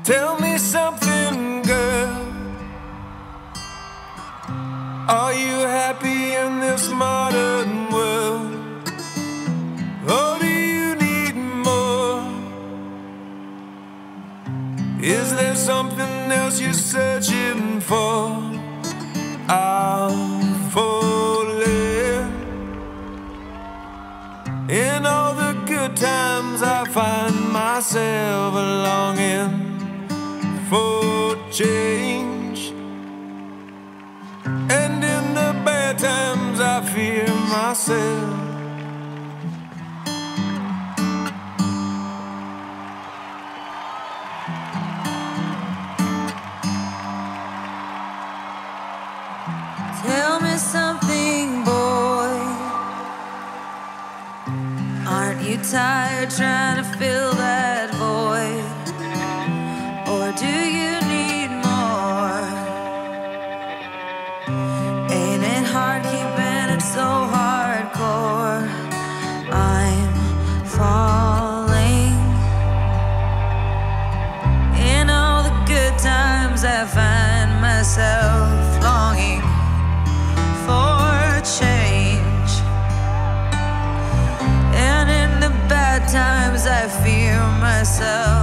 Tell me something, girl. Are you happy in this modern world? Or do you need more? Is there something else you're searching for? I'm falling. In all the good times I find myself longing for change, and in the bad times I fear myself. Tell me something, boy. Aren't you tired trying to fill that void? Or do you need more? Ain't it hard keeping it so hardcore? I'm falling. In all the good times I find myself longing for change, and in the bad times I fear myself.